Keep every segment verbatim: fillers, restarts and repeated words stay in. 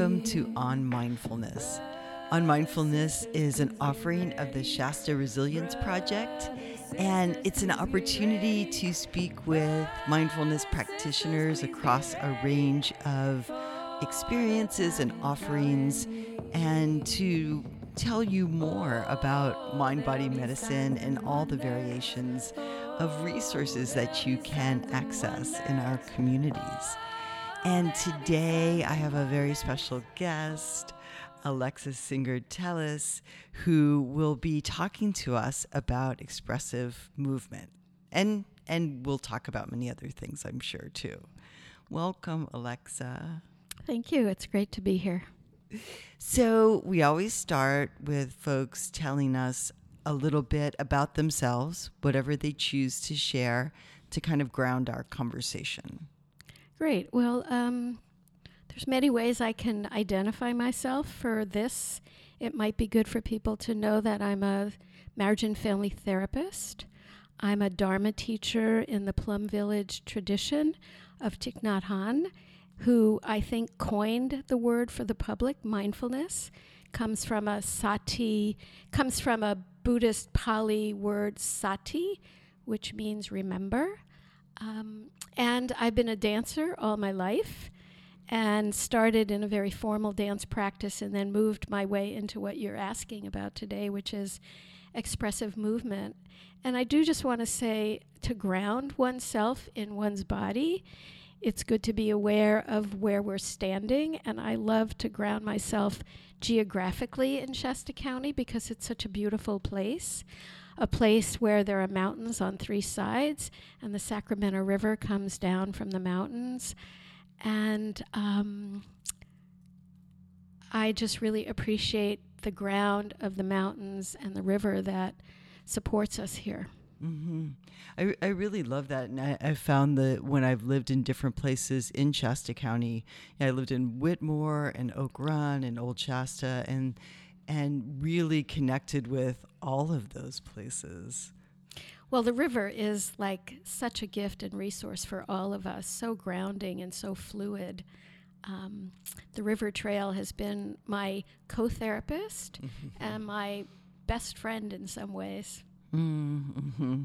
Welcome to On Mindfulness. On Mindfulness is an offering of the Shasta Resilience Project, and it's an opportunity to speak with mindfulness practitioners across a range of experiences and offerings, and to tell you more about mind-body medicine and all the variations of resources that you can access in our communities. And today I have a very special guest, Alexis Singer-Tellis, who will be talking to us about expressive movement. And and we'll talk about many other things, I'm sure, too. Welcome, Alexa. Thank you. It's great to be here. So we always start with folks telling us a little bit about themselves, whatever they choose to share, to kind of ground our conversation. Great. Well, um, there's many ways I can identify myself for this. It might be good for people to know that I'm a marriage and family therapist. I'm a Dharma teacher in the Plum Village tradition of Thich Nhat Hanh, who I think coined the word for the public, mindfulness. Comes from a sati, comes from a Buddhist Pali word sati, which means remember. Um, and I've been a dancer all my life and started in a very formal dance practice and then moved my way into what you're asking about today, which is expressive movement. And I do just want to say, to ground oneself in one's body, it's good to be aware of where we're standing. And I love to ground myself geographically in Shasta County because it's such a beautiful place. A place where there are mountains on three sides, and the Sacramento River comes down from the mountains. And um, I just really appreciate the ground of the mountains and the river that supports us here. Mm-hmm. I, I really love that. And I, I found that when I've lived in different places in Shasta County, yeah, I lived in Whitmore and Oak Run and Old Shasta, and and really connected with all of those places. Well, the river is like such a gift and resource for all of us, so grounding and so fluid. Um, the river trail has been my co-therapist and my best friend in some ways. Mm-hmm.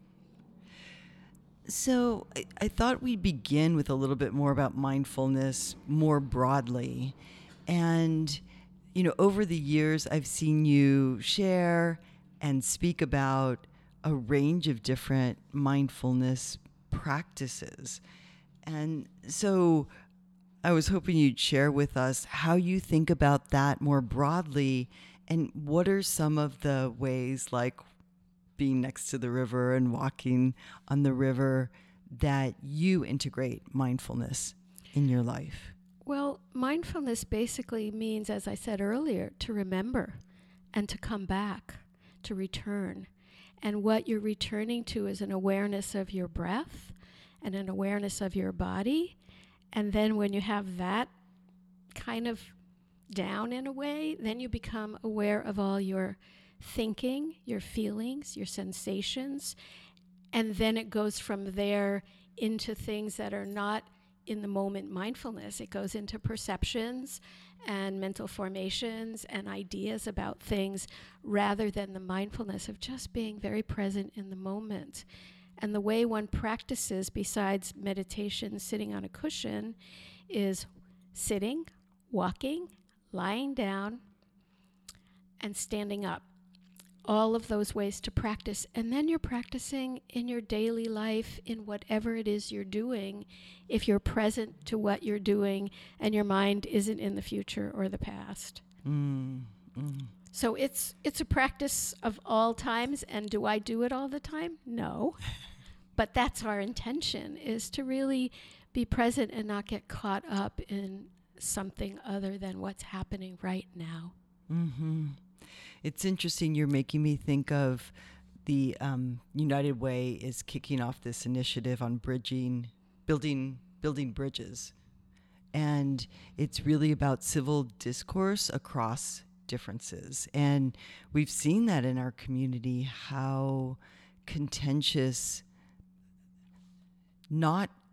So I, I thought we'd begin with a little bit more about mindfulness more broadly. And you know, over the years, I've seen you share and speak about a range of different mindfulness practices. And so I was hoping you'd share with us how you think about that more broadly, and what are some of the ways, like being next to the river and walking on the river, that you integrate mindfulness in your life? Well, mindfulness basically means, as I said earlier, to remember and to come back, to return. And what you're returning to is an awareness of your breath and an awareness of your body. And then when you have that kind of down in a way, then you become aware of all your thinking, your feelings, your sensations. And then it goes from there into things that are not in the moment mindfulness. It goes into perceptions and mental formations and ideas about things rather than the mindfulness of just being very present in the moment. And the way one practices, besides meditation, sitting on a cushion, is sitting, walking, lying down, and standing up. All of those ways to practice. And then you're practicing in your daily life in whatever it is you're doing, if you're present to what you're doing and your mind isn't in the future or the past. Mm, mm. So it's it's a practice of all times. And do I do it all the time? No. But that's our intention, is to really be present and not get caught up in something other than what's happening right now. Mm-hmm. It's interesting. You're making me think of the um, United Way is kicking off this initiative on bridging, building, building bridges. And it's really about civil discourse across differences. And we've seen that in our community, how contentious, not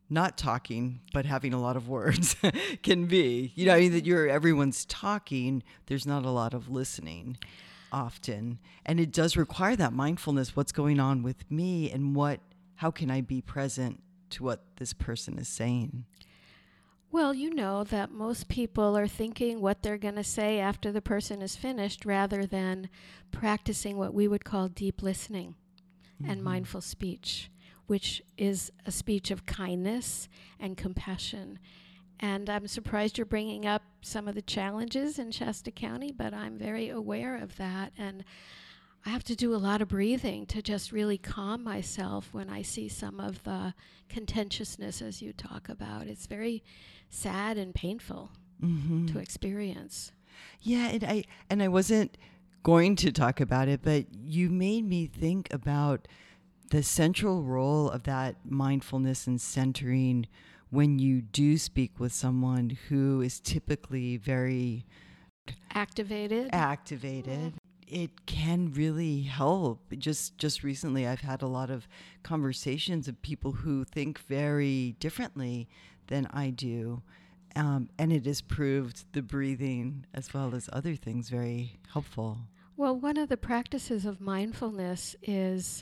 not talking, but having a lot of words can be. You know, I mean, that you're everyone's talking. There's not a lot of listening often. And it does require that mindfulness. What's going on with me, and what, how can I be present to what this person is saying? Well, you know that most people are thinking what they're going to say after the person is finished rather than practicing what we would call deep listening mm-hmm. and mindful speech, which is a speech of kindness and compassion. And I'm surprised you're bringing up some of the challenges in Shasta County, but I'm very aware of that. And I have to do a lot of breathing to just really calm myself when I see some of the contentiousness, as you talk about. It's very sad and painful mm-hmm. to experience. Yeah, and I and I wasn't going to talk about it, but you made me think about the central role of that mindfulness and centering when you do speak with someone who is typically very activated. Activated. It can really help. Just just recently, I've had a lot of conversations of people who think very differently than I do. Um, and it has proved the breathing as well as other things very helpful. Well, one of the practices of mindfulness is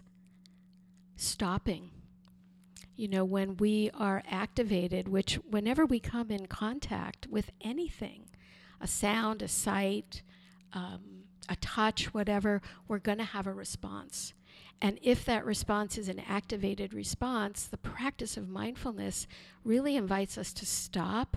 stopping. You know, when we are activated, which whenever we come in contact with anything, a sound, a sight, um, a touch, whatever, we're going to have a response. And if that response is an activated response, the practice of mindfulness really invites us to stop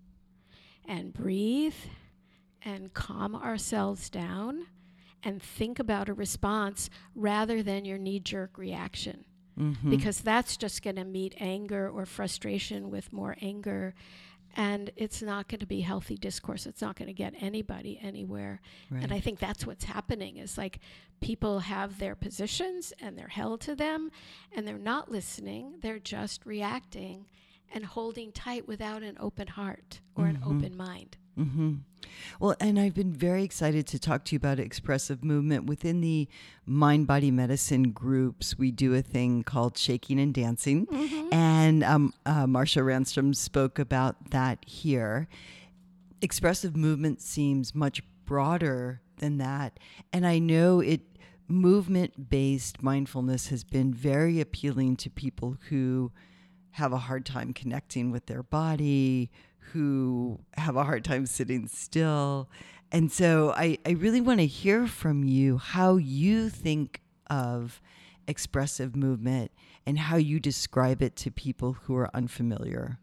and breathe and calm ourselves down and think about a response rather than your knee-jerk reaction. Mm-hmm. Because that's just going to meet anger or frustration with more anger. And it's not going to be healthy discourse. It's not going to get anybody anywhere. Right. And I think that's what's happening is like people have their positions and they're held to them and they're not listening. They're just reacting and holding tight without an open heart or mm-hmm. an open mind. Mm-hmm. Well, and I've been very excited to talk to you about expressive movement. Within the Mind Body Medicine groups, we do a thing called shaking and dancing. Mm-hmm. And um, uh, Marsha Ranstrom spoke about that here. Expressive movement seems much broader than that. And I know it movement-based mindfulness has been very appealing to people who have a hard time connecting with their body, who have a hard time sitting still. And so I, I really want to hear from you how you think of expressive movement and how you describe it to people who are unfamiliar.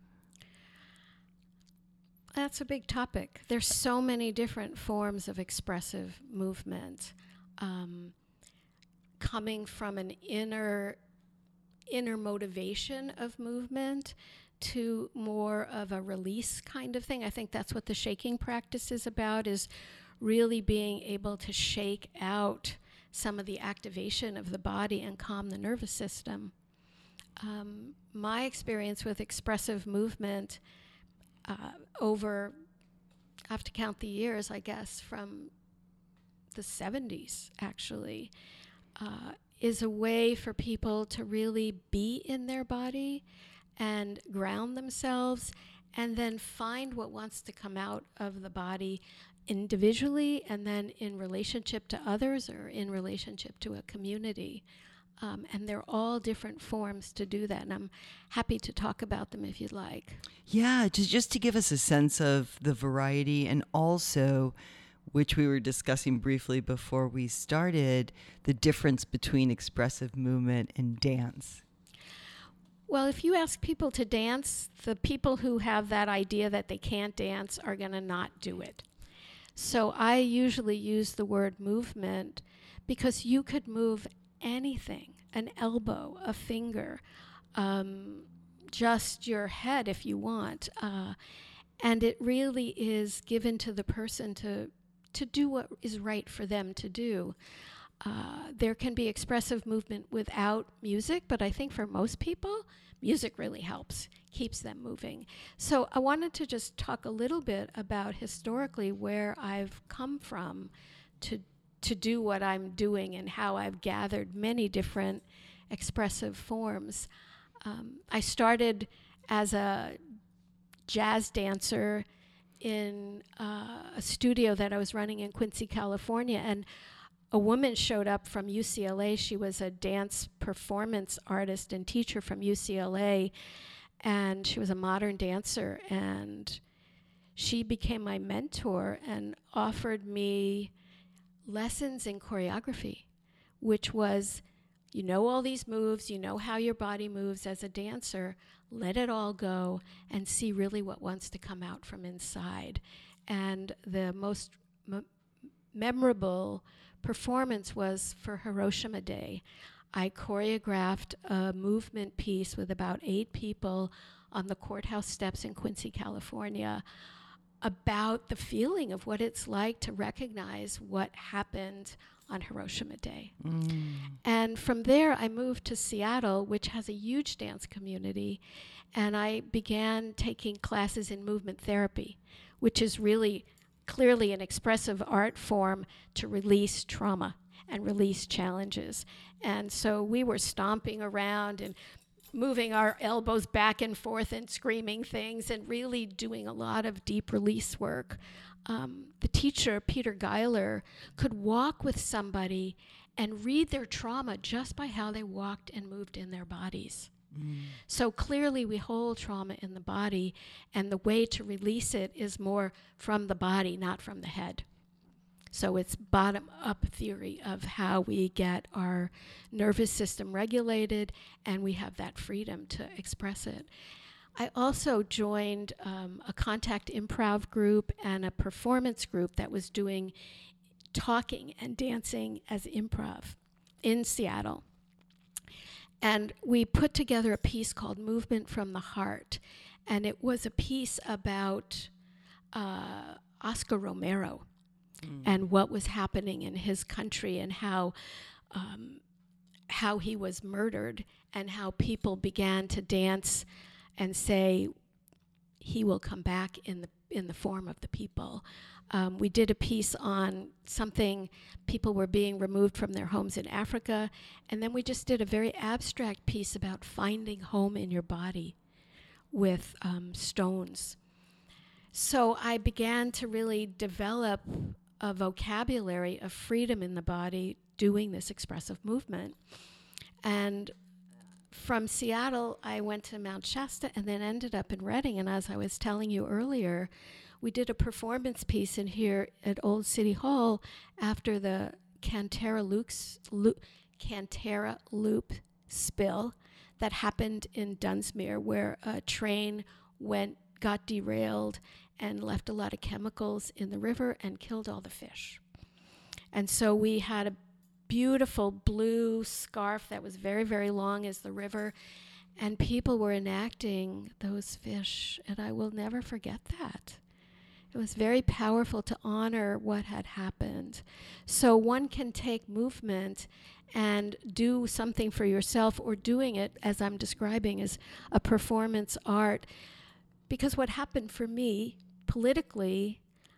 That's a big topic. There's so many different forms of expressive movement, um, coming from an inner inner motivation of movement to more of a release kind of thing. I think that's what the shaking practice is about, is really being able to shake out some of the activation of the body and calm the nervous system. Um, my experience with expressive movement uh, over, I have to count the years, I guess, from the seventies, actually, uh, is a way for people to really be in their body and ground themselves and then find what wants to come out of the body individually and then in relationship to others or in relationship to a community. Um, and they're all different forms to do that. And I'm happy to talk about them if you'd like. Yeah, just, just to give us a sense of the variety and also, which we were discussing briefly before we started, the difference between expressive movement and dance. Well, if you ask people to dance, the people who have that idea that they can't dance are going to not do it. So I usually use the word movement because you could move anything, an elbow, a finger, um, just your head if you want. Uh, and it really is given to the person to to do what is right for them to do. Uh, there can be expressive movement without music, but I think for most people, music really helps, keeps them moving. So I wanted to just talk a little bit about historically where I've come from to to do what I'm doing and how I've gathered many different expressive forms. Um, I started as a jazz dancer in uh, a studio that I was running in Quincy, California, and a woman showed up from U C L A. She was a dance performance artist and teacher from U C L A, and she was a modern dancer, and she became my mentor and offered me lessons in choreography, which was, you know all these moves, you know how your body moves as a dancer, let it all go and see really what wants to come out from inside. And the most m- memorable performance was for Hiroshima Day. I choreographed a movement piece with about eight people on the courthouse steps in Quincy, California, about the feeling of what it's like to recognize what happened on Hiroshima Day. Mm. And from there, I moved to Seattle, which has a huge dance community, and I began taking classes in movement therapy, which is really clearly an expressive art form to release trauma and release challenges. And so we were stomping around and moving our elbows back and forth and screaming things and really doing a lot of deep release work. Um, the teacher, Peter Geiler, could walk with somebody and read their trauma just by how they walked and moved in their bodies. Mm. So clearly we hold trauma in the body, and the way to release it is more from the body, not from the head. So it's bottom-up theory of how we get our nervous system regulated, and we have that freedom to express it. I also joined um, a contact improv group and a performance group that was doing talking and dancing as improv in Seattle. And we put together a piece called Movement from the Heart, and it was a piece about uh, Oscar Romero mm. and what was happening in his country, and how um, how he was murdered, and how people began to dance and say, he will come back in the in the form of the people. Um, we did a piece on something, people were being removed from their homes in Africa, and then we just did a very abstract piece about finding home in your body with um, stones. So I began to really develop a vocabulary of freedom in the body doing this expressive movement. And from Seattle, I went to Mount Shasta and then ended up in Redding. And as I was telling you earlier, we did a performance piece in here at Old City Hall after the Cantera, Luke's, Lu- Cantera Loop spill that happened in Dunsmuir, where a train went, got derailed and left a lot of chemicals in the river and killed all the fish. And so we had a beautiful blue scarf that was very, very long as the river, and people were enacting those fish, and I will never forget that. It was very powerful to honor what had happened. So one can take movement and do something for yourself, or doing it, as I'm describing, as a performance art. Because what happened for me politically,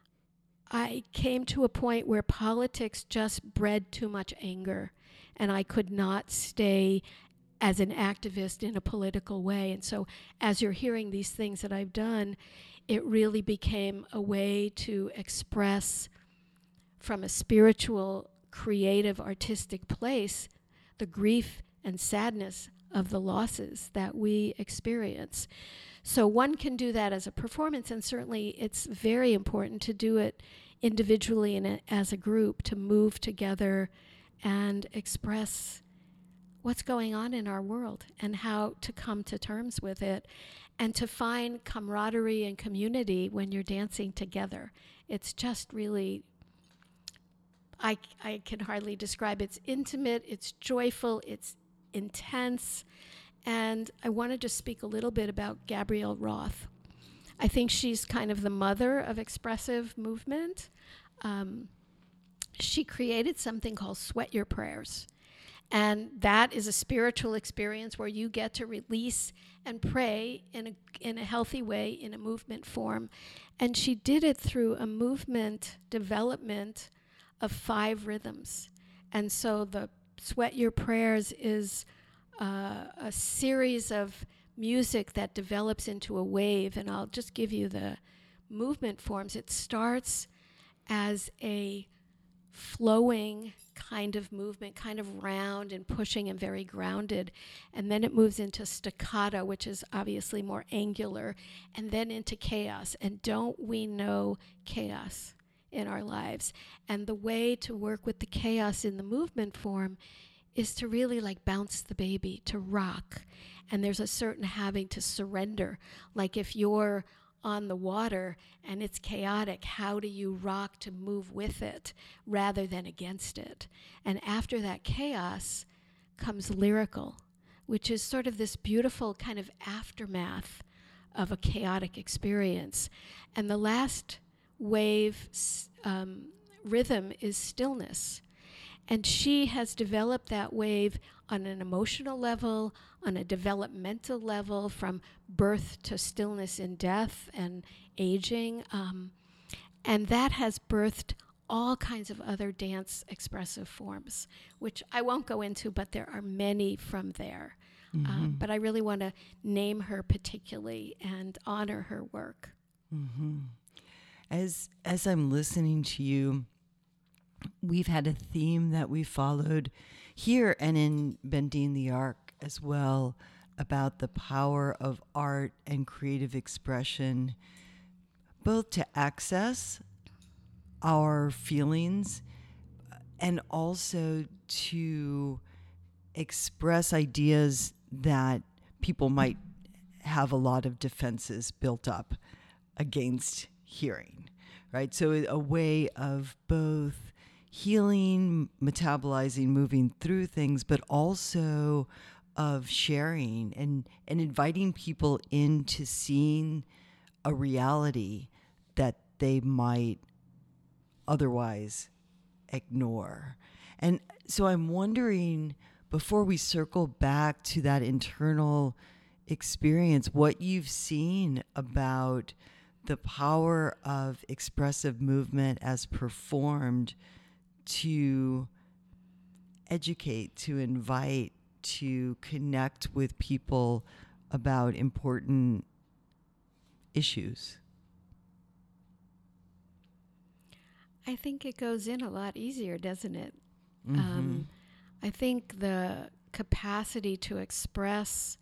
I came to a point where politics just bred too much anger, and I could not stay as an activist in a political way. And so as you're hearing these things that I've done, it really became a way to express from a spiritual, creative, artistic place the grief and sadness of the losses that we experience. So one can do that as a performance, and certainly it's very important to do it individually and as a group, to move together and express what's going on in our world and how to come to terms with it, and to find camaraderie and community when you're dancing together. It's just really, I, I can hardly describe it. It's intimate, it's joyful, it's intense. And I wanted to speak a little bit about Gabrielle Roth. I think she's kind of the mother of expressive movement. Um, she created something called Sweat Your Prayers. And that is a spiritual experience where you get to release and pray in a, in a healthy way, in a movement form. And she did it through a movement development of five rhythms. And so the Sweat Your Prayers is uh, a series of music that develops into a wave, and I'll just give you the movement forms. It starts as a flowing kind of movement, kind of round and pushing and very grounded. And then it moves into staccato, which is obviously more angular, and then into chaos. And don't we know chaos in our lives? And the way to work with the chaos in the movement form is to really like bounce the baby, to rock. And there's a certain having to surrender. Like if you're on the water and it's chaotic, how do you rock to move with it rather than against it? And after that chaos comes lyrical, which is sort of this beautiful kind of aftermath of a chaotic experience. And the last wave um, rhythm is stillness. And she has developed that wave on an emotional level, on a developmental level, from birth to stillness in death and aging. Um, and that has birthed all kinds of other dance expressive forms, which I won't go into, but there are many from there. Mm-hmm. Um, but I really want to name her particularly and honor her work. Mm-hmm. As, as I'm listening to you, we've had a theme that we followed here and in Bending the Arc as well, about the power of art and creative expression, both to access our feelings and also to express ideas that people might have a lot of defenses built up against hearing, right? So a way of both healing, metabolizing, moving through things, but also of sharing and, and inviting people into seeing a reality that they might otherwise ignore. And so I'm wondering, before we circle back to that internal experience, what you've seen about the power of expressive movement as performed to educate, to invite, to connect with people about important issues. I think it goes in a lot easier, doesn't it? Mm-hmm. Um, I think the capacity to express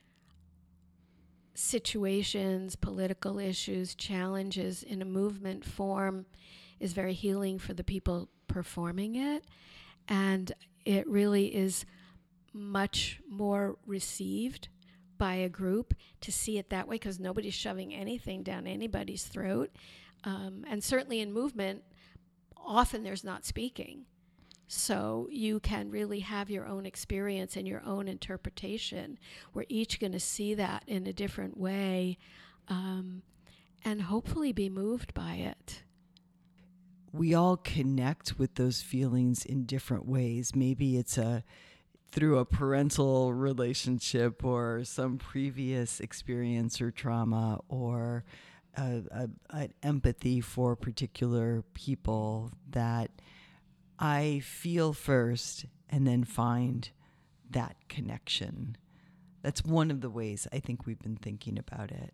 situations, political issues, challenges in a movement form is very healing for the people performing it. And it really is much more received by a group to see it that way, because nobody's shoving anything down anybody's throat. Um, and certainly in movement, often there's not speaking. So you can really have your own experience and your own interpretation. We're each going to see that in a different way, um, and hopefully be moved by it. We all connect with those feelings in different ways. Maybe it's a through a parental relationship or some previous experience or trauma, or a, a, an empathy for particular people that I feel first and then find that connection. That's one of the ways I think we've been thinking about it.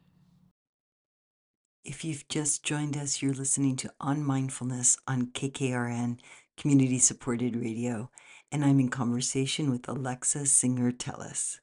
If you've just joined us, you're listening to On Mindfulness on K K R N, Community Supported Radio, and I'm in conversation with Alexa Singer-Tellis.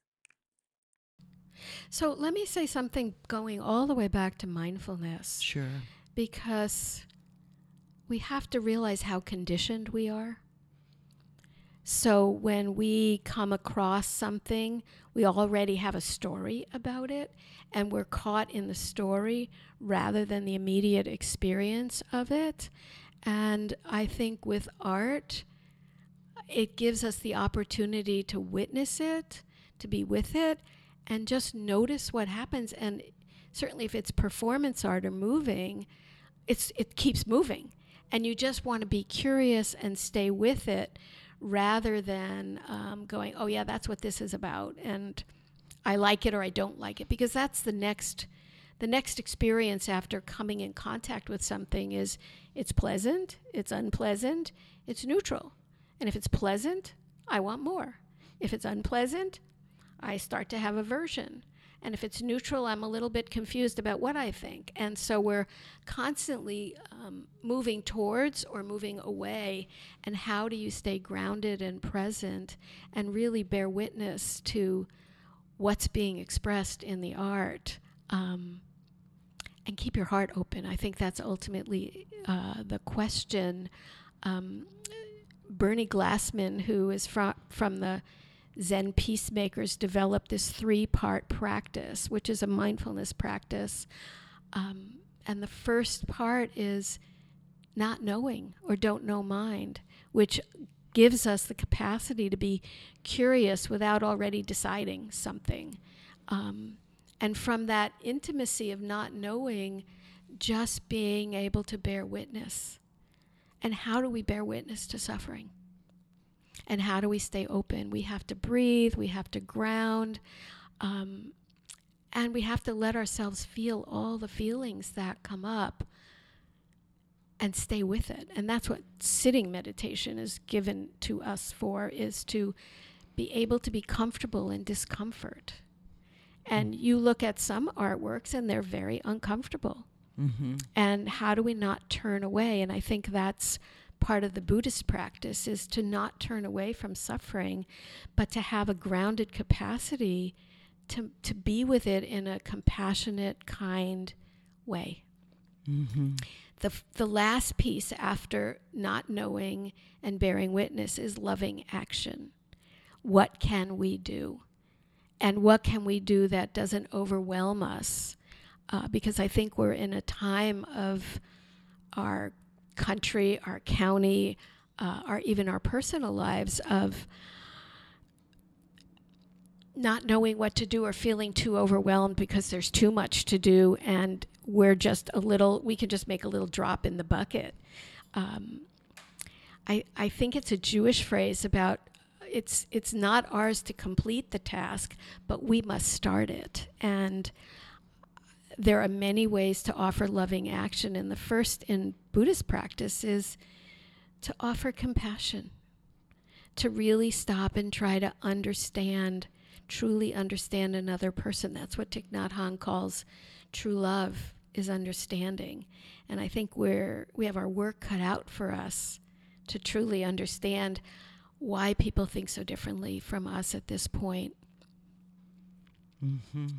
So let me say something going all the way back to mindfulness. Sure. Because we have to realize how conditioned we are. So when we come across something, we already have a story about it, and we're caught in the story rather than the immediate experience of it. And I think with art, it gives us the opportunity to witness it, to be with it, and just notice what happens. And certainly if it's performance art or moving, it's it keeps moving. And you just want to be curious and stay with it rather than um, going, oh, yeah, that's what this is about, and I like it or I don't like it. Because that's the next the next experience after coming in contact with something is it's pleasant, it's unpleasant, it's neutral. And if it's pleasant, I want more. If it's unpleasant, I start to have aversion. And if it's neutral, I'm a little bit confused about what I think. And so we're constantly um, moving towards or moving away. And how do you stay grounded and present and really bear witness to what's being expressed in the art? Um, and keep your heart open. I think that's ultimately uh, the question. Um, Bernie Glassman, who is fr- from the Zen Peacemakers, developed this three-part practice, which is a mindfulness practice. Um, and the first part is not knowing or don't know mind, which gives us the capacity to be curious without already deciding something. Um, and from that intimacy of not knowing, just being able to bear witness. And how do we bear witness to suffering? And how do we stay open? We have to breathe, we have to ground, um, and we have to let ourselves feel all the feelings that come up and stay with it. And that's what sitting meditation is given to us for, is to be able to be comfortable in discomfort. And you look at some artworks and they're very uncomfortable. Mm-hmm. And how do we not turn away? And I think that's part of the Buddhist practice, is to not turn away from suffering, but to have a grounded capacity to to be with it in a compassionate, kind way. Mm-hmm. The the last piece after not knowing and bearing witness is loving action. What can we do? And what can we do that doesn't overwhelm us? Uh, because I think we're in a time of our country, our county, uh, or even our personal lives of not knowing what to do or feeling too overwhelmed because there's too much to do, and we're just a little, we can just make a little drop in the bucket. Um, I, I think it's a Jewish phrase about it's it's not ours to complete the task, but we must start it. And there are many ways to offer loving action, and the first in Buddhist practice is to offer compassion, to really stop and try to understand, truly understand another person. That's what Thich Nhat Hanh calls true love, is understanding. And I think we're we have our work cut out for us to truly understand why people think so differently from us at this point. Mm-hmm.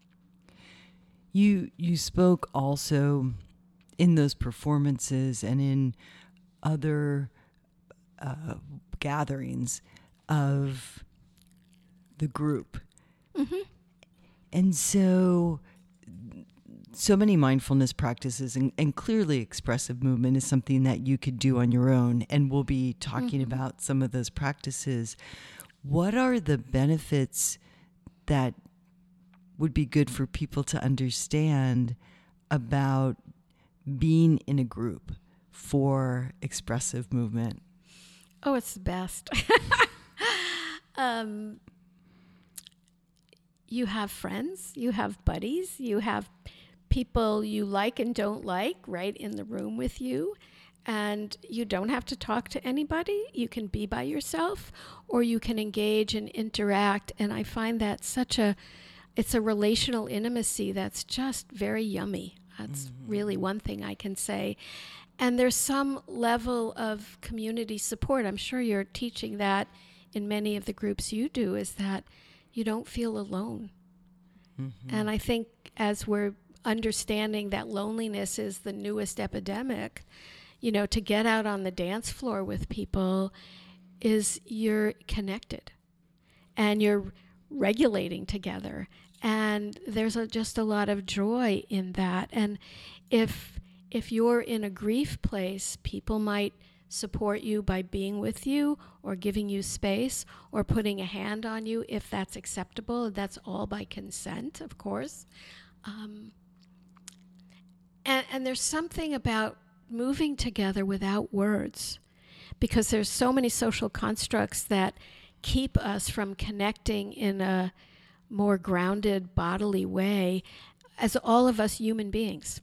You you spoke also in those performances and in other uh, gatherings of the group. Mm-hmm. And so, so many mindfulness practices, and, and clearly expressive movement is something that you could do on your own, and we'll be talking mm-hmm. about some of those practices. What are the benefits that would be good for people to understand about being in a group for expressive movement? Oh, it's the best. um, you have friends, you have buddies, you have people you like and don't like right in the room with you, and you don't have to talk to anybody. You can be by yourself, or you can engage and interact. And I find that such a It's a relational intimacy that's just very yummy. That's mm-hmm. really one thing I can say. And there's some level of community support. I'm sure you're teaching that in many of the groups you do, is that you don't feel alone. Mm-hmm. And I think as we're understanding that loneliness is the newest epidemic, you know, to get out on the dance floor with people is you're connected and you're regulating together. And there's a, just a lot of joy in that. And if if you're in a grief place, people might support you by being with you or giving you space or putting a hand on you if that's acceptable. That's all by consent, of course. Um, and, and there's something about moving together without words, because there's so many social constructs that keep us from connecting in a more grounded bodily way as all of us human beings.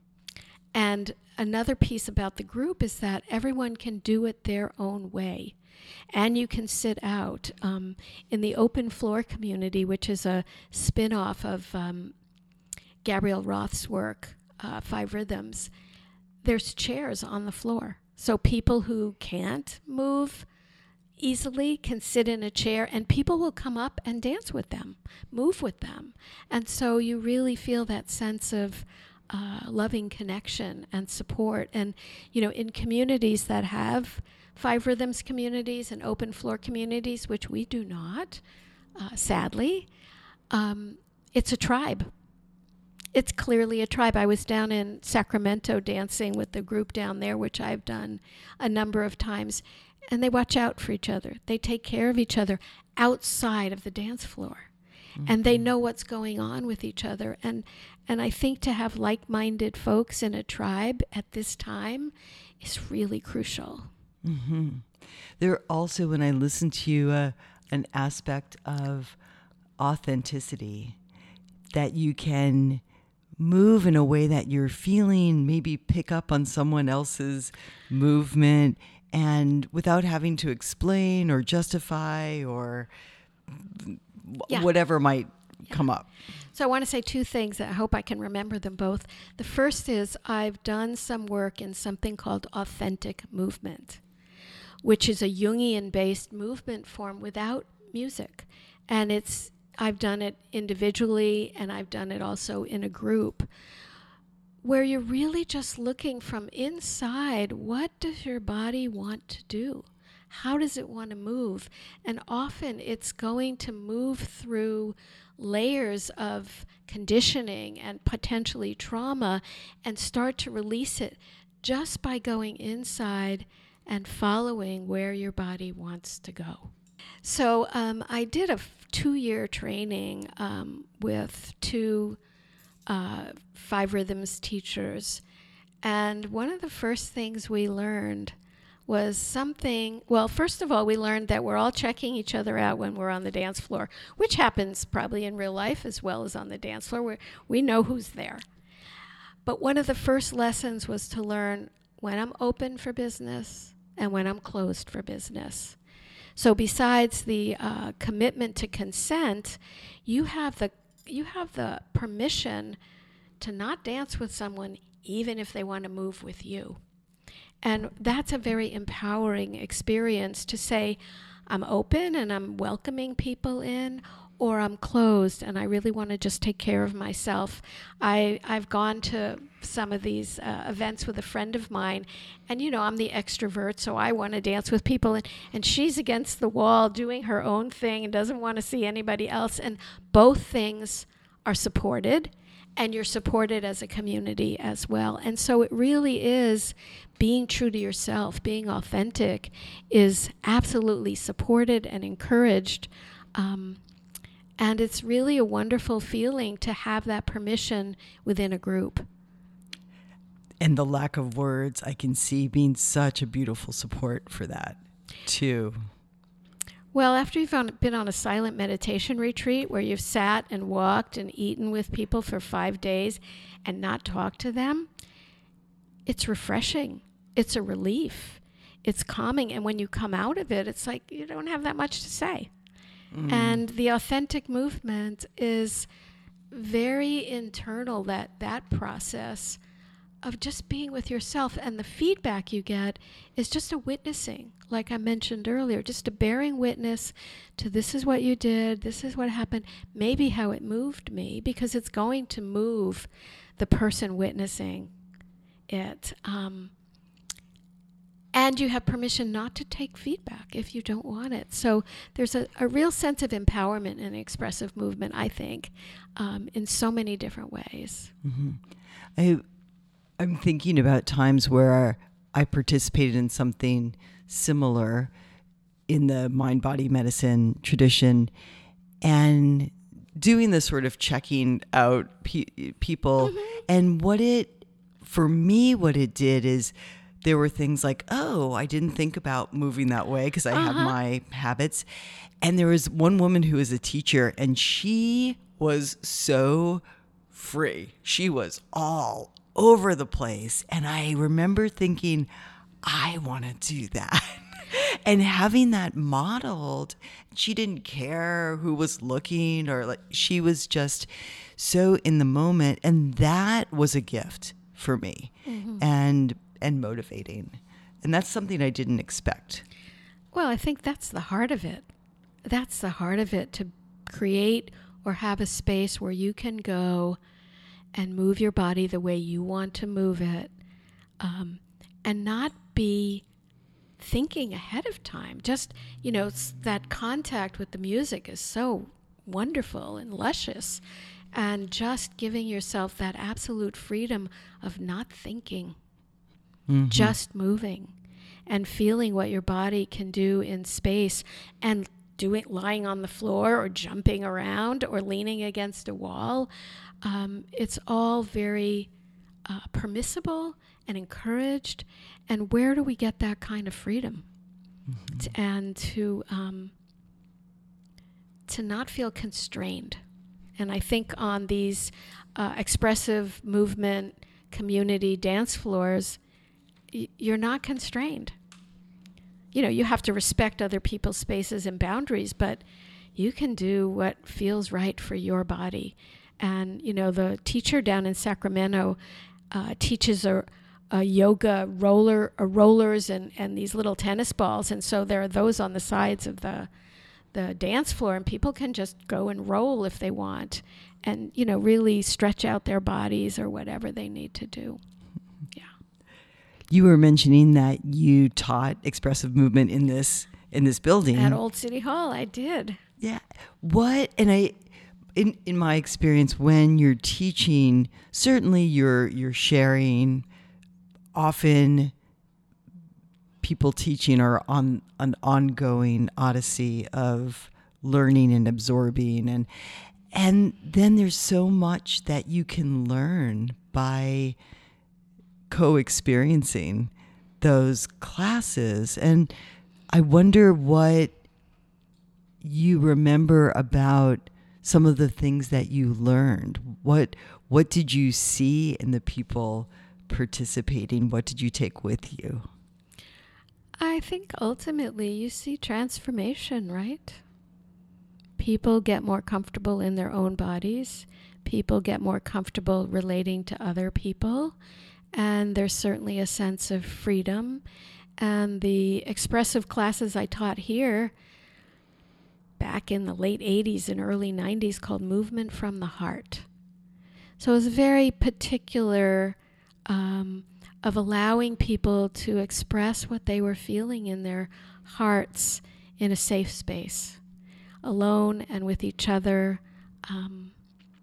And another piece about the group is that everyone can do it their own way. And you can sit out. Um, in the open floor community, which is a spin-off of um, Gabrielle Roth's work, uh, Five Rhythms, there's chairs on the floor. So people who can't move easily can sit in a chair, and people will come up and dance with them, move with them. And so you really feel that sense of uh, loving connection and support. And, you know, in communities that have Five Rhythms communities and open floor communities, which we do not, uh, sadly, um, it's a tribe. It's clearly a tribe. I was down in Sacramento dancing with the group down there, which I've done a number of times, and they watch out for each other. They take care of each other outside of the dance floor. Mm-hmm. And they know what's going on with each other. And and I think to have like-minded folks in a tribe at this time is really crucial. Mm-hmm. There also, when I listen to you, uh, an aspect of authenticity, that you can move in a way that you're feeling, maybe pick up on someone else's movement, and without having to explain or justify or yeah. whatever might yeah. come up. So I want to say two things. I hope I can remember them both. The first is I've done some work in something called authentic movement, which is a Jungian-based movement form without music. And it's I've done it individually, and I've done it also in a group, where you're really just looking from inside, what does your body want to do? How does it want to move? And often it's going to move through layers of conditioning and potentially trauma and start to release it just by going inside and following where your body wants to go. So um, I did a f- two-year training um, with two uh, Five Rhythms teachers, and one of the first things we learned was something, well, first of all, we learned that we're all checking each other out when we're on the dance floor, which happens probably in real life as well as on the dance floor, where we know who's there. But one of the first lessons was to learn when I'm open for business and when I'm closed for business. So besides the uh, commitment to consent, you have the you have the permission to not dance with someone even if they want to move with you. And that's a very empowering experience to say, I'm open and I'm welcoming people in, or I'm closed and I really want to just take care of myself. I, I've gone to some of these uh, events with a friend of mine, and you know, I'm the extrovert, so I want to dance with people, and, and she's against the wall doing her own thing and doesn't want to see anybody else, and both things are supported, and you're supported as a community as well. And so it really is being true to yourself, being authentic is absolutely supported and encouraged. Um, and it's really a wonderful feeling to have that permission within a group. And the lack of words, I can see being such a beautiful support for that, too. Well, after you've on, been on a silent meditation retreat where you've sat and walked and eaten with people for five days and not talked to them, it's refreshing. It's a relief. It's calming. And when you come out of it, it's like you don't have that much to say. Mm. And the authentic movement is very internal, that that process of just being with yourself, and the feedback you get is just a witnessing, like I mentioned earlier, just a bearing witness to this is what you did, this is what happened, maybe how it moved me, because it's going to move the person witnessing it. Um, and you have permission not to take feedback if you don't want it. So there's a, a real sense of empowerment in expressive movement, I think, um, in so many different ways. Mm-hmm. I I'm thinking about times where I participated in something similar in the mind-body medicine tradition, and doing this sort of checking out pe- people. Mm-hmm. And what it, for me, what it did is there were things like, oh, I didn't think about moving that way because I uh-huh. have my habits. And there was one woman who was a teacher, and she was so free. She was all over the place. And I remember thinking, I want to do that. And having that modeled, she didn't care who was looking, or like, she was just so in the moment. And that was a gift for me, mm-hmm. and and motivating. And that's something I didn't expect. Well, I think that's the heart of it. That's the heart of it, to create or have a space where you can go and move your body the way you want to move it, um, and not be thinking ahead of time. Just, you know, that contact with the music is so wonderful and luscious, and just giving yourself that absolute freedom of not thinking, mm-hmm. just moving and feeling what your body can do in space, and doing, lying on the floor or jumping around or leaning against a wall. Um, it's all very uh, permissible and encouraged. And where do we get that kind of freedom? Mm-hmm. T- and to um, to not feel constrained. And I think on these uh, expressive movement community dance floors, y- you're not constrained. You know, you have to respect other people's spaces and boundaries, but you can do what feels right for your body. And, you know, the teacher down in Sacramento uh, teaches a, a yoga roller, uh, rollers and, and these little tennis balls. And so there are those on the sides of the the dance floor, and people can just go and roll if they want, and, you know, really stretch out their bodies or whatever they need to do. Yeah. You were mentioning that you taught expressive movement in this in this building at Old City Hall. I did. Yeah. What and I, in in my experience, when you're teaching, certainly you're you're sharing. Often, people teaching are on an ongoing odyssey of learning and absorbing, and and then there's so much that you can learn by co-experiencing those classes. And I wonder what you remember about some of the things that you learned. What what did you see in the people participating? What did you take with you? I think ultimately you see transformation, right? People get more comfortable in their own bodies. People get more comfortable relating to other people. And there's certainly a sense of freedom. And the expressive classes I taught here back in the late eighties and early nineties called Movement from the Heart. So it was very particular um, of allowing people to express what they were feeling in their hearts in a safe space, alone and with each other, um,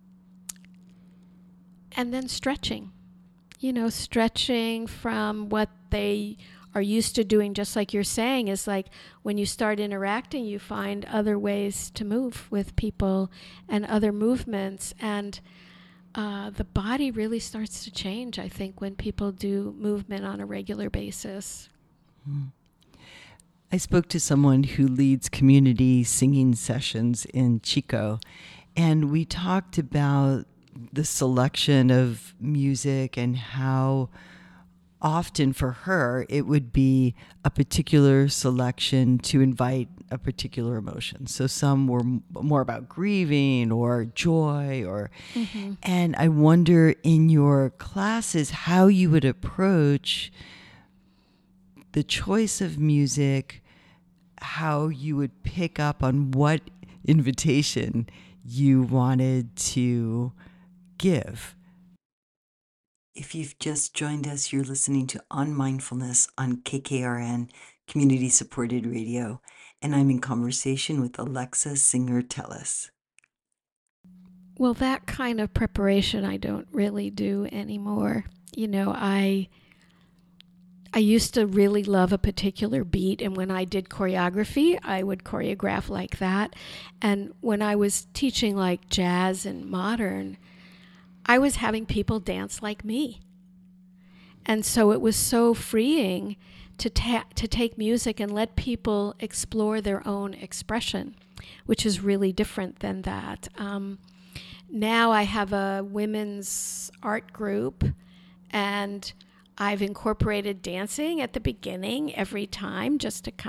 and then stretching. You know, stretching from what they are used to doing, just like you're saying, is like when you start interacting, you find other ways to move with people and other movements. And uh, the body really starts to change, I think, when people do movement on a regular basis. Mm. I spoke to someone who leads community singing sessions in Chico, and we talked about the selection of music and how often for her it would be a particular selection to invite a particular emotion. So some were m- more about grieving or joy, or mm-hmm. and I wonder in your classes how you would approach the choice of music, how you would pick up on what invitation you wanted to give. If you've just joined us, you're listening to On Mindfulness on K K R N, Community Supported Radio, and I'm in conversation with Alexa Singer-Telles. Well, that kind of preparation I don't really do anymore. You know, I I used to really love a particular beat, and when I did choreography, I would choreograph like that. And when I was teaching like jazz and modern, I was having people dance like me. And so it was so freeing to ta- to take music and let people explore their own expression, which is really different than that. Um, now I have a women's art group, and I've incorporated dancing at the beginning every time just to kind of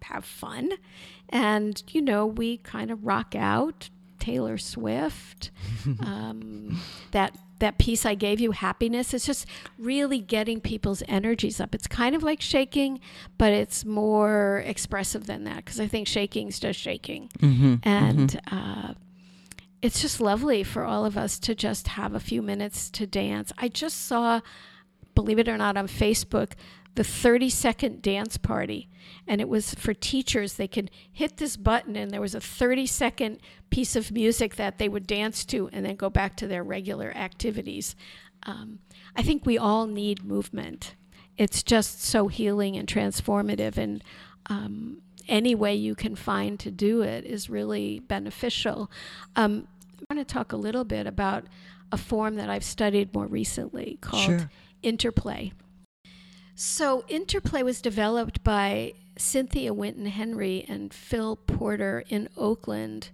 have fun. And, you know, we kind of rock out Taylor Swift, um, that that piece I gave you, Happiness. It's just really getting people's energies up. It's kind of like shaking, but it's more expressive than that, because I think shaking's just shaking. Mm-hmm, and mm-hmm. Uh, it's just lovely for all of us to just have a few minutes to dance. I just saw, believe it or not, on Facebook, the thirty-second dance party. And it was for teachers. They could hit this button, and there was a thirty-second piece of music that they would dance to and then go back to their regular activities. Um, I think we all need movement. It's just so healing and transformative, and um, any way you can find to do it is really beneficial. Um, I want to talk a little bit about a form that I've studied more recently called sure. interplay. So interplay was developed by Cynthia Winton Henry and Phil Porter in Oakland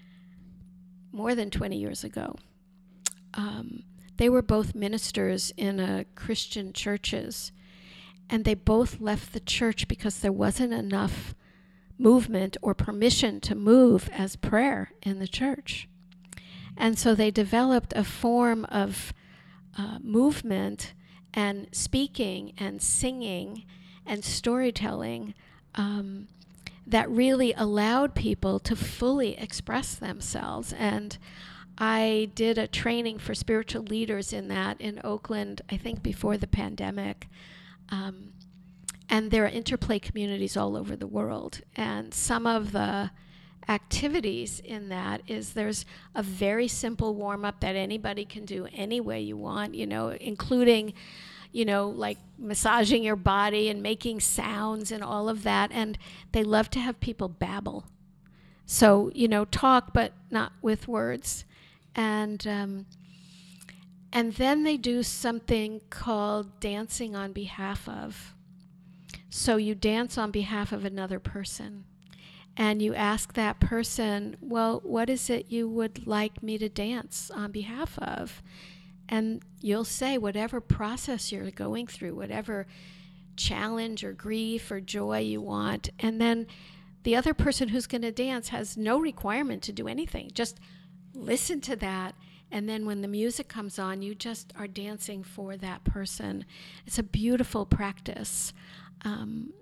more than twenty years ago. Um, they were both ministers in uh, Christian churches, and they both left the church because there wasn't enough movement or permission to move as prayer in the church. And so they developed a form of uh, movement and speaking and singing and storytelling um, that really allowed people to fully express themselves. And I did a training for spiritual leaders in that in Oakland, I think before the pandemic. Um, and there are interplay communities all over the world. And some of the activities in that is there's a very simple warm-up that anybody can do any way you want, you know, including, you know, like massaging your body and making sounds and all of that. And they love to have people babble. So, you know, talk, but not with words. And um, and then they do something called dancing on behalf of. So you dance on behalf of another person. And you ask that person, well, what is it you would like me to dance on behalf of? And you'll say whatever process you're going through, whatever challenge or grief or joy you want. And then the other person who's going to dance has no requirement to do anything. Just listen to that. And then when the music comes on, you just are dancing for that person. It's a beautiful practice. Um,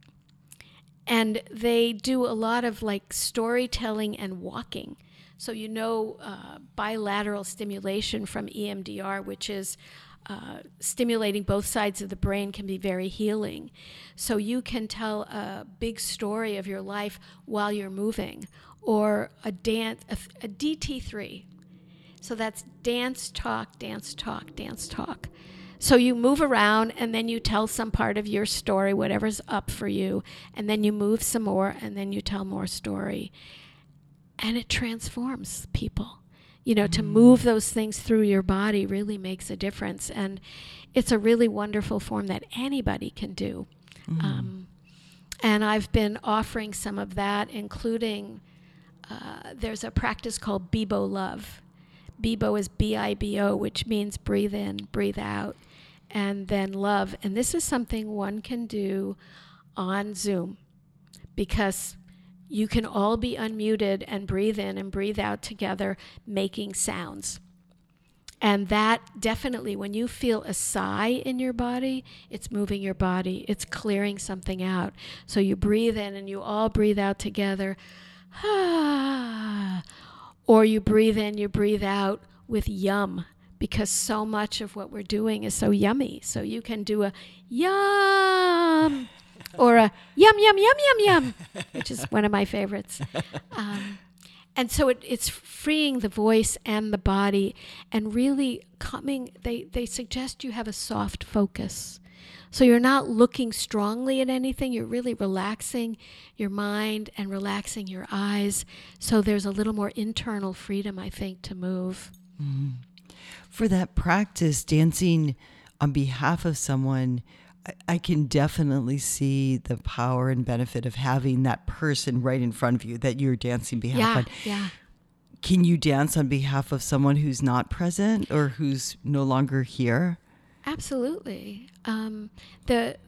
And they do a lot of like storytelling and walking. So you know uh, bilateral stimulation from E M D R, which is uh, stimulating both sides of the brain, can be very healing. So you can tell a big story of your life while you're moving, or a dance, a, a D T three. So that's dance, talk, dance, talk, dance, talk. So you move around, and then you tell some part of your story, whatever's up for you, and then you move some more, and then you tell more story. And it transforms people. You know, mm-hmm. to move those things through your body really makes a difference. And it's a really wonderful form that anybody can do. Mm-hmm. Um, and I've been offering some of that, including uh, there's a practice called Bibo Love. Bibo is B I B O, which means breathe in, breathe out, and then love. And this is something one can do on Zoom, because you can all be unmuted and breathe in and breathe out together, making sounds. And that definitely, when you feel a sigh in your body, it's moving your body. It's clearing something out. So you breathe in and you all breathe out together. Ah. Or you breathe in, you breathe out with yum, because so much of what we're doing is so yummy. So you can do a yum or a yum, yum, yum, yum, yum, which is one of my favorites. Um, and so it, it's freeing the voice and the body, and really coming, they, they suggest you have a soft focus. So you're not looking strongly at anything. You're really relaxing your mind and relaxing your eyes. So there's a little more internal freedom, I think, to move. Mm-hmm. For that practice, dancing on behalf of someone, I, I can definitely see the power and benefit of having that person right in front of you that you're dancing behalf yeah, of. Yeah. Can you dance on behalf of someone who's not present or who's no longer here? Absolutely. Um, the the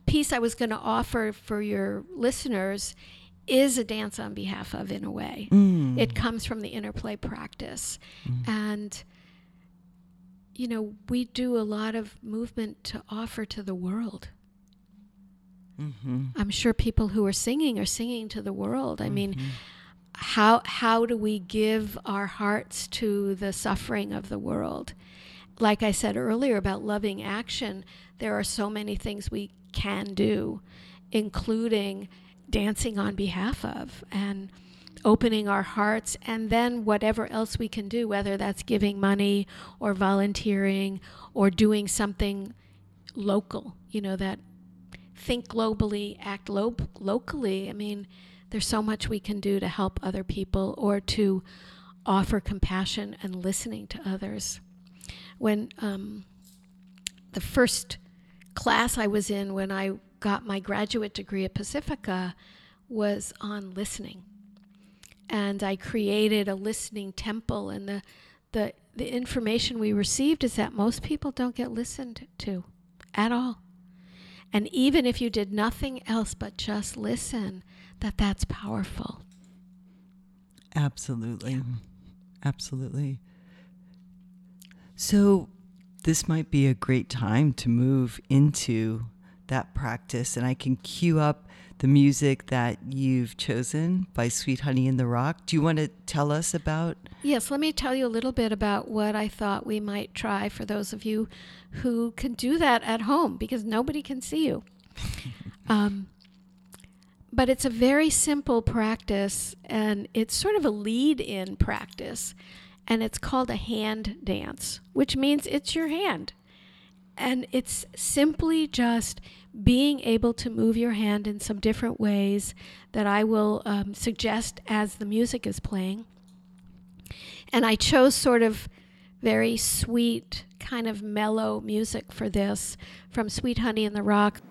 piece I was going to offer for your listeners is a dance on behalf of, in a way. Mm. It comes from the interplay practice. Mm. And, you know, we do a lot of movement to offer to the world. Mm-hmm. I'm sure people who are singing are singing to the world. I mm-hmm. mean, how how do we give our hearts to the suffering of the world? Like I said earlier about loving action, there are so many things we can do, including dancing on behalf of and opening our hearts, and then whatever else we can do, whether that's giving money or volunteering or doing something local, you know, that think globally, act lo- locally. I mean, there's so much we can do to help other people or to offer compassion and listening to others. When um, the first class I was in when I got my graduate degree at Pacifica was on listening. And I created a listening temple, and the, the, the information we received is that most people don't get listened to at all. And even if you did nothing else but just listen, that that's powerful. Absolutely. Yeah. Absolutely. So this might be a great time to move into that practice, and I can cue up the music that you've chosen by Sweet Honey in the Rock. Do you want to tell us about? Yes, let me tell you a little bit about what I thought we might try for those of you who can do that at home, because nobody can see you. um, but it's a very simple practice, and it's sort of a lead-in practice, and it's called a hand dance, which means it's your hand. And it's simply just being able to move your hand in some different ways that I will um, suggest as the music is playing. And I chose sort of very sweet, kind of mellow music for this from Sweet Honey in the Rock.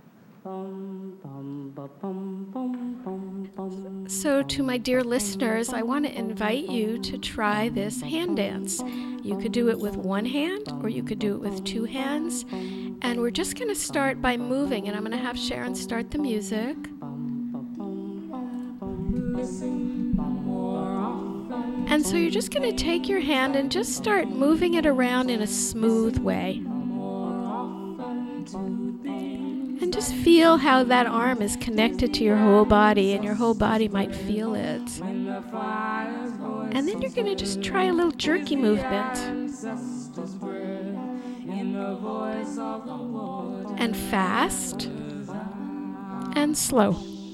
So to my dear listeners, I want to invite you to try this hand dance. You could do it with one hand, or you could do it with two hands. And we're just going to start by moving, and I'm going to have Sharon start the music. And so you're just going to take your hand and just start moving it around in a smooth way. And just feel how that arm is connected to your whole body, and your whole body might feel it. And then you're going to just try a little jerky movement. And fast and slow.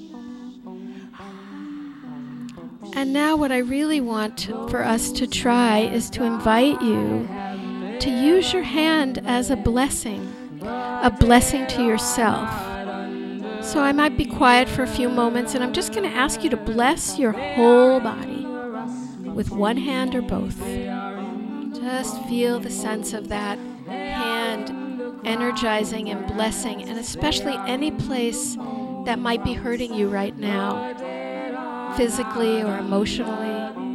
And now what I really want to, for us to try is to invite you to use your hand as a blessing. A blessing to yourself. So I might be quiet for a few moments, and I'm just going to ask you to bless your whole body with one hand or both. Just feel the sense of that hand energizing and blessing, and especially any place that might be hurting you right now, physically or emotionally.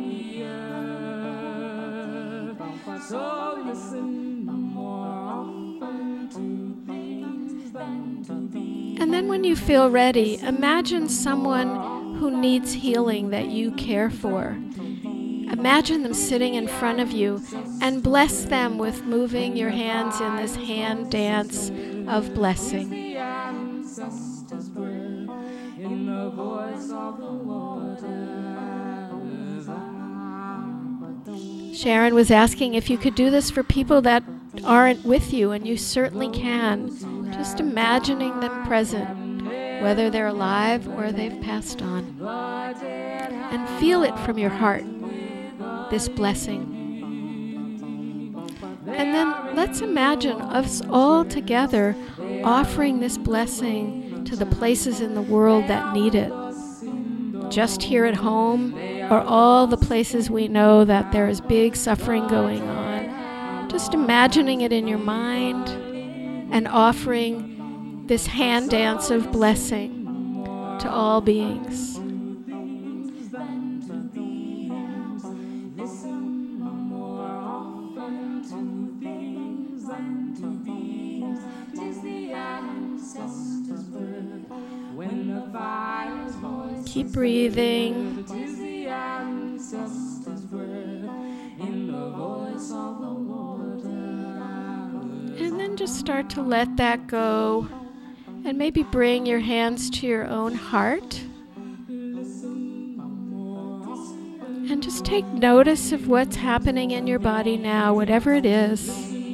And then when you feel ready, imagine someone who needs healing that you care for. Imagine them sitting in front of you and bless them with moving your hands in this hand dance of blessing. Sharon was asking if you could do this for people that aren't with you, and you certainly can. Just imagining them present, whether they're alive or they've passed on. And feel it from your heart, this blessing. And then let's imagine us all together offering this blessing to the places in the world that need it. Just here at home, or all the places we know that there is big suffering going on. Just imagining it in your mind and offering this hand dance of blessing to all beings. Ancestors' birth. Keep breathing. And then just start to let that go. And maybe bring your hands to your own heart. And just take notice of what's happening in your body now, whatever it is.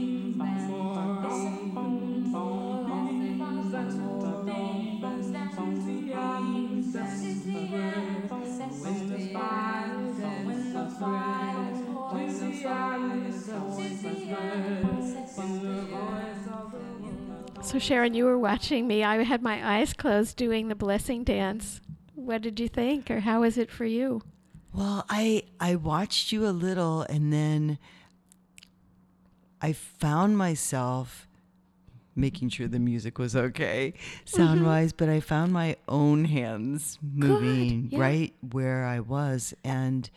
So Sharon, you were watching me. I had my eyes closed doing the blessing dance. What did you think, or how was it for you? Well, I I watched you a little, and then I found myself making sure the music was okay, sound-wise, mm-hmm. but I found my own hands moving yeah. right where I was, and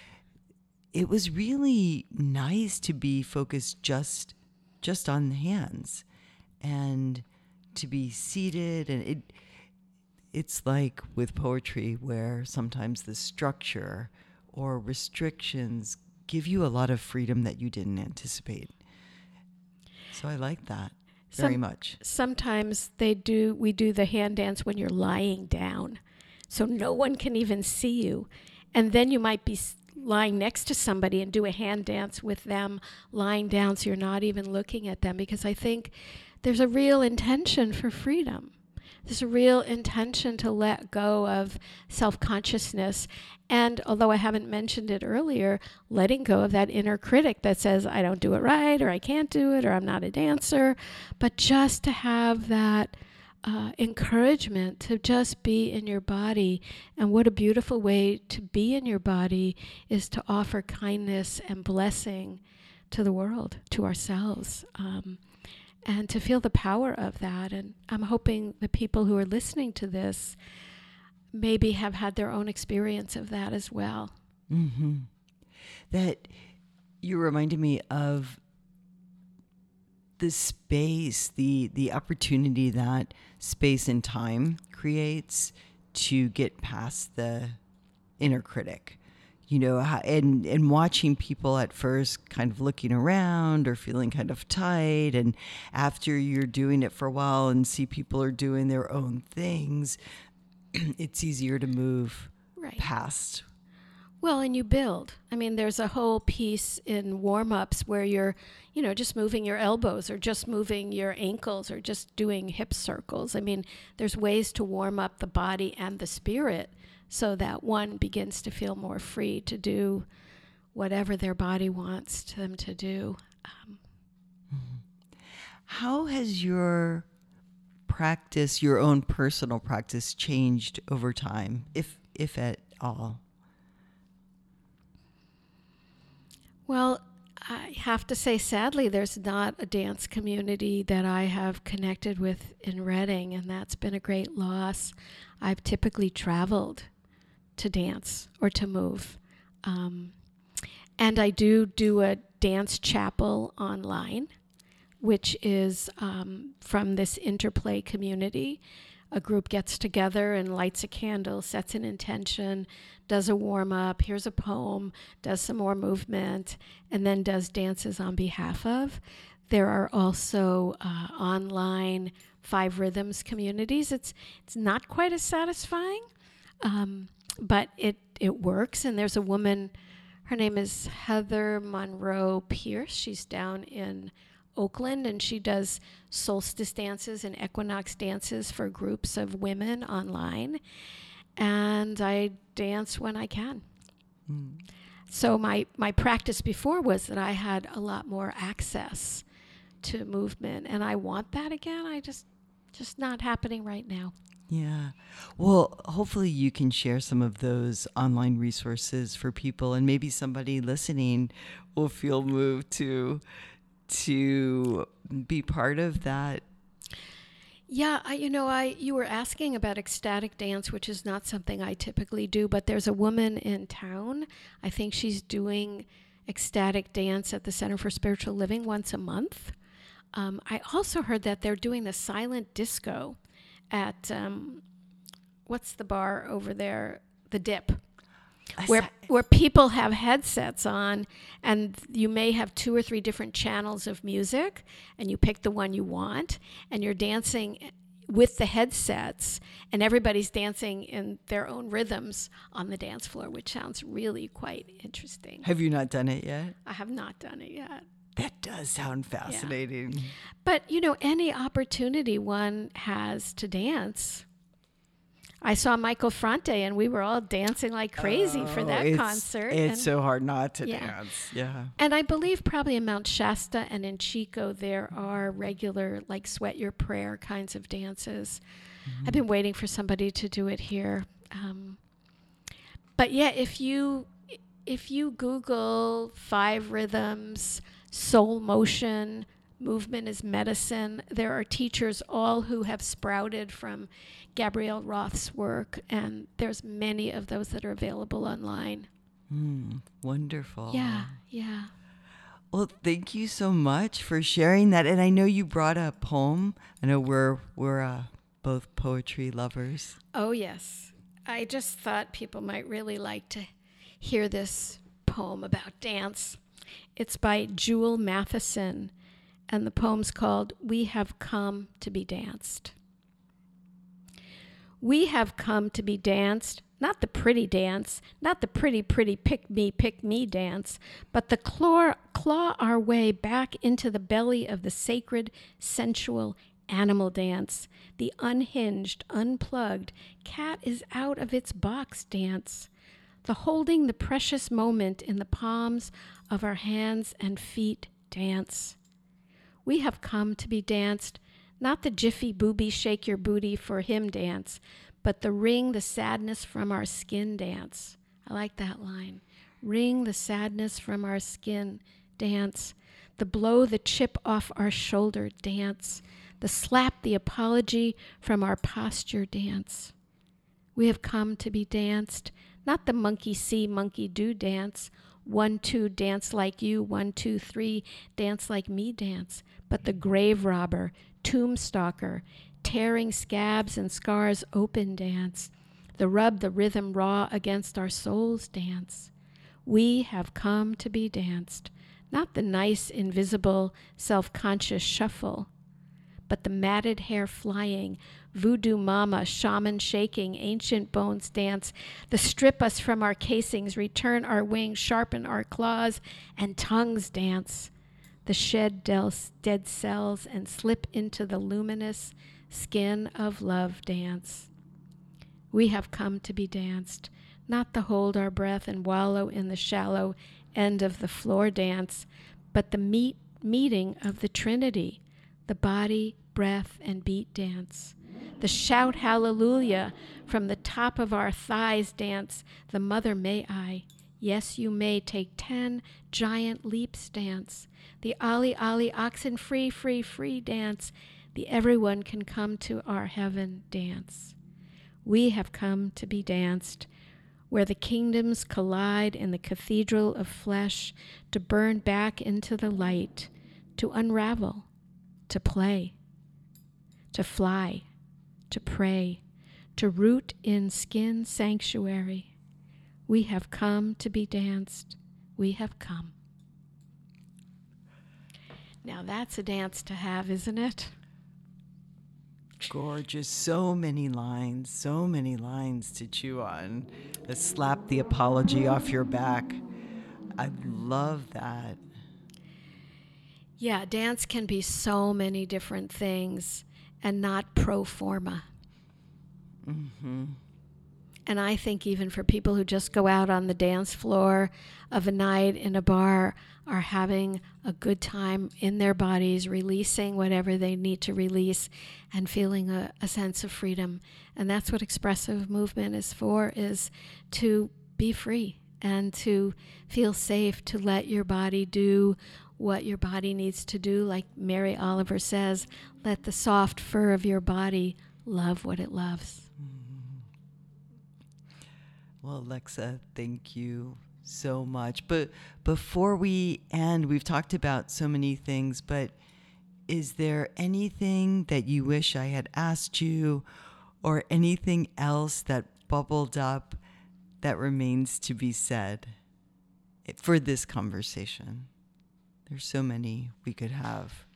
it was really nice to be focused just just on the hands. And to be seated, and it it's like with poetry where sometimes the structure or restrictions give you a lot of freedom that you didn't anticipate. So I like that very Some, much. Sometimes they do we do the hand dance when you're lying down, so no one can even see you. And then you might be lying next to somebody and do a hand dance with them lying down, so you're not even looking at them, because I think there's a real intention for freedom. There's a real intention to let go of self-consciousness. And although I haven't mentioned it earlier, letting go of that inner critic that says, I don't do it right, or I can't do it, or I'm not a dancer. But just to have that uh, encouragement to just be in your body. And what a beautiful way to be in your body is to offer kindness and blessing to the world, to ourselves. Um, And to feel the power of that. And I'm hoping the people who are listening to this maybe have had their own experience of that as well. Mm-hmm. That you reminded me of the space, the the opportunity that space and time creates to get past the inner critic. You know, and, and watching people at first kind of looking around or feeling kind of tight. And after you're doing it for a while and see people are doing their own things, it's easier to move right past. Well, and you build. I mean, there's a whole piece in warm-ups where you're, you know, just moving your elbows or just moving your ankles or just doing hip circles. I mean, there's ways to warm up the body and the spirit, so that one begins to feel more free to do whatever their body wants them to do. Um, mm-hmm. How has your practice, your own personal practice, changed over time, if if at all? Well, I have to say, sadly, there's not a dance community that I have connected with in Redding, and that's been a great loss. I've typically traveled to dance or to move. Um, and I do do a dance chapel online, which is um, from this interplay community. A group gets together and lights a candle, sets an intention, does a warm-up, here's a poem, does some more movement, and then does dances on behalf of. There are also uh, online Five Rhythms communities. It's it's not quite as satisfying, um, but it, it works. And there's a woman, her name is Heather Monroe Pierce. She's down in Oakland, and she does solstice dances and equinox dances for groups of women online. And I dance when I can. Mm. So my, my practice before was that I had a lot more access to movement, and I want that again. I just, just not happening right now. Yeah. Well, hopefully you can share some of those online resources for people, and maybe somebody listening will feel moved to to be part of that. Yeah, I, you know, I you were asking about ecstatic dance, which is not something I typically do, but there's a woman in town. I think she's doing ecstatic dance at the Center for Spiritual Living once a month. Um, I also heard that they're doing the silent disco at um, what's the bar over there? The Dip. I Where saw- where people have headsets on, and you may have two or three different channels of music, and you pick the one you want, and you're dancing with the headsets, and everybody's dancing in their own rhythms on the dance floor, which sounds really quite interesting. Have you not done it yet? I have not done it yet. That does sound fascinating. But, you know, any opportunity one has to dance. I saw Michael Franti, and we were all dancing like crazy Oh, for that it's, concert. It's and, so hard not to Yeah. dance. Yeah. and I believe probably in Mount Shasta and in Chico, there are regular, like, Sweat Your Prayer kinds of dances. Mm-hmm. I've been waiting for somebody to do it here. Um, but, yeah, if you if you Google five rhythms, soul motion, movement is medicine, there are teachers all who have sprouted from Gabrielle Roth's work, and there's many of those that are available online. Mm, wonderful. Yeah, yeah. Well, thank you so much for sharing that. And I know you brought a poem. I know we're we're uh, both poetry lovers. Oh, yes. I just thought people might really like to hear this poem about dance. It's by Jewel Matheson, and the poem's called We Have Come to Be Danced. We have come to be danced, not the pretty dance, not the pretty, pretty pick-me, pick-me dance, but the claw, claw our way back into the belly of the sacred, sensual animal dance, the unhinged, unplugged, cat is out of its box dance, the holding the precious moment in the palms of our hands and feet dance. We have come to be danced, not the jiffy booby shake your booty for him dance, but the wring the sadness from our skin dance. I like that line. Wring the sadness from our skin dance, the blow the chip off our shoulder dance, the slap the apology from our posture dance. We have come to be danced, not the monkey see, monkey do dance, one, two, dance like you, one, two, three, dance like me dance, but the grave robber, tomb stalker, tearing scabs and scars open dance, the rub the rhythm raw against our souls dance. We have come to be danced, not the nice, invisible, self-conscious shuffle, but the matted hair flying, voodoo mama, shaman shaking, ancient bones dance, the strip us from our casings, return our wings, sharpen our claws, and tongues dance, the shed del- dead cells and slip into the luminous skin of love dance. We have come to be danced, not the hold our breath and wallow in the shallow end of the floor dance, but the meet meeting of the Trinity, the body, breath, and beat dance. The shout hallelujah from the top of our thighs dance, the mother may I, yes you may take ten giant leaps dance, the ollie ollie oxen free free free dance, the everyone can come to our heaven dance. We have come to be danced, where the kingdoms collide in the cathedral of flesh, to burn back into the light, to unravel, to play, to fly, to pray, to root in skin sanctuary. We have come to be danced. We have come. Now that's a dance to have, isn't it? Gorgeous. So many lines, so many lines to chew on. That slap the apology off your back. I love that. Yeah, dance can be so many different things and not pro forma. Mm-hmm. And I think even for people who just go out on the dance floor of a night in a bar, are having a good time in their bodies, releasing whatever they need to release and feeling a, a sense of freedom. And that's what expressive movement is for, is to be free and to feel safe, to let your body do what your body needs to do. Like Mary Oliver says, let the soft fur of your body love what it loves. Well, Alexa, thank you so much. But before we end, we've talked about so many things, but is there anything that you wish I had asked you, or anything else that bubbled up that remains to be said for this conversation? There's so many we could have.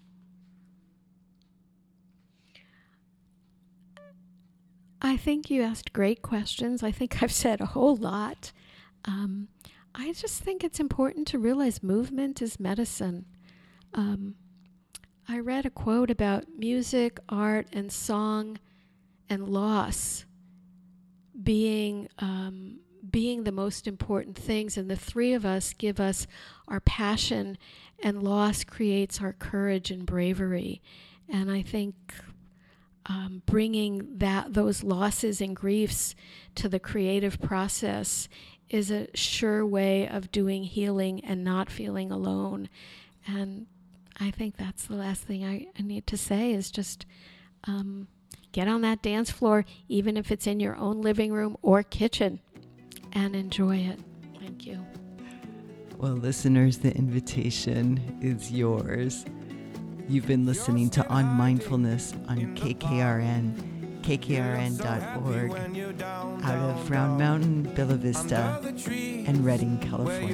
I think you asked great questions. I think I've said a whole lot. Um, I just think it's important to realize movement is medicine. Um, I read a quote about music, art, and song and loss being um, being the most important things, and the three of us give us our passion, and loss creates our courage and bravery. And I think um, bringing that those losses and griefs to the creative process is a sure way of doing healing and not feeling alone. And I think that's the last thing I, I need to say is just um, get on that dance floor, even if it's in your own living room or kitchen, and enjoy it. Thank you. Well, listeners, the invitation is yours. You've been listening to On Mindfulness on K K R N, K K R N dot org, out of Round Mountain, Bella Vista, and Redding, California.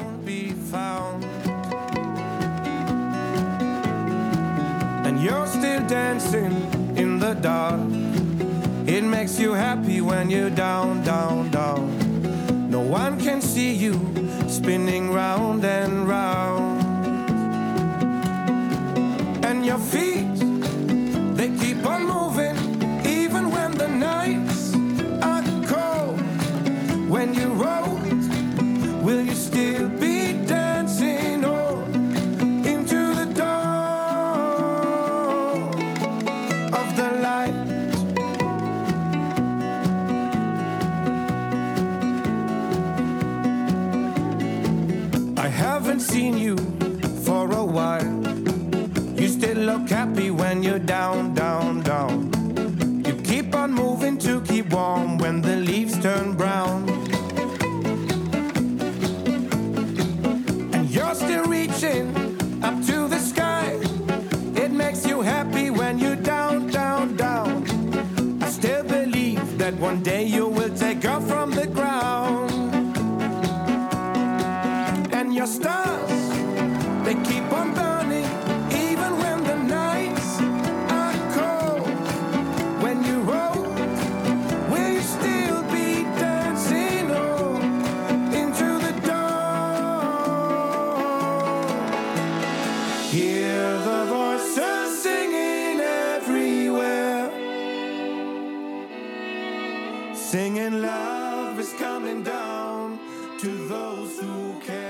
And you're still dancing in the dark. It makes you happy when you're down, down, down. No one can see you spinning round and round. And your feet, they keep on moving, even when the nights are cold. When you roll, will you still be dancing on into the dawn of the light? I haven't seen you for a while. You still look happy when you're down, down, down. You keep on moving to keep warm when the leaves turn brown. And you're still reaching up to the sky. It makes you happy when you're down, down, down. I still believe that one day you will take off from the ground. And your stars, they keep on burning, even when the nights are cold. When you roll, will you still be dancing on into the dawn? Hear the voices singing everywhere, singing love is coming down to those who care.